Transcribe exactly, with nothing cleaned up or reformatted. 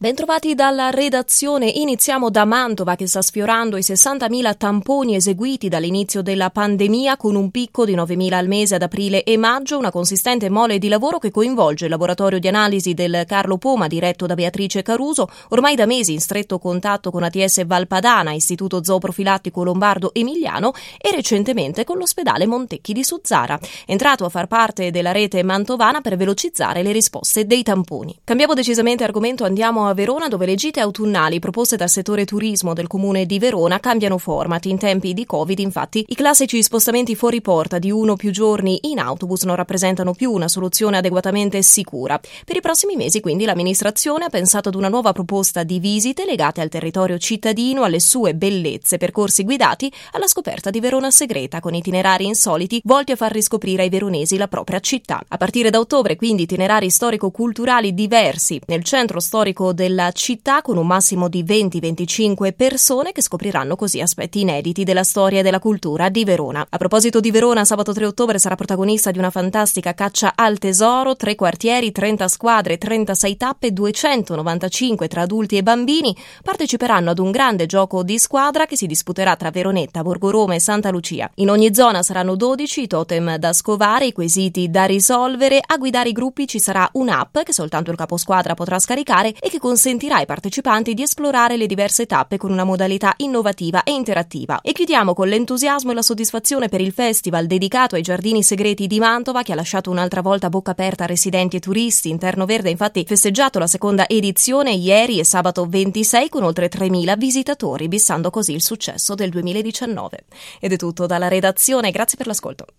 Bentrovati dalla redazione, iniziamo da Mantova che sta sfiorando i sessantamila tamponi eseguiti dall'inizio della pandemia con un picco di novemila al mese ad aprile e maggio, una consistente mole di lavoro che coinvolge il laboratorio di analisi del Carlo Poma diretto da Beatrice Caruso, ormai da mesi in stretto contatto con A T S Valpadana, Istituto Zooprofilattico Lombardo Emiliano e recentemente con l'ospedale Montecchi di Suzzara, entrato a far parte della rete mantovana per velocizzare le risposte dei tamponi. Cambiamo decisamente argomento, andiamo a Verona dove le gite autunnali proposte dal settore turismo del comune di Verona cambiano format. In tempi di Covid, infatti, i classici spostamenti fuori porta di uno o più giorni in autobus non rappresentano più una soluzione adeguatamente sicura. Per i prossimi mesi, quindi, l'amministrazione ha pensato ad una nuova proposta di visite legate al territorio cittadino, alle sue bellezze, percorsi guidati alla scoperta di Verona segreta, con itinerari insoliti volti a far riscoprire ai veronesi la propria città. A partire da ottobre, quindi, itinerari storico-culturali diversi nel centro storico della città con un massimo di venti venticinque persone che scopriranno così aspetti inediti della storia e della cultura di Verona. A proposito di Verona, sabato tre ottobre sarà protagonista di una fantastica caccia al tesoro, tre quartieri, trenta squadre, trentasei tappe, duecentonovantacinque tra adulti e bambini parteciperanno ad un grande gioco di squadra che si disputerà tra Veronetta, Borgoroma e Santa Lucia. In ogni zona saranno dodici i totem da scovare, i quesiti da risolvere. A guidare i gruppi ci sarà un'app che soltanto il caposquadra potrà scaricare e che consentirà ai partecipanti di esplorare le diverse tappe con una modalità innovativa e interattiva. E chiudiamo con l'entusiasmo e la soddisfazione per il festival dedicato ai giardini segreti di Mantova, che ha lasciato un'altra volta a bocca aperta a residenti e turisti. Interno Verde ha infatti festeggiato la seconda edizione ieri e sabato ventisei con oltre tremila visitatori, bissando così il successo del duemiladiciannove. Ed è tutto dalla redazione, grazie per l'ascolto.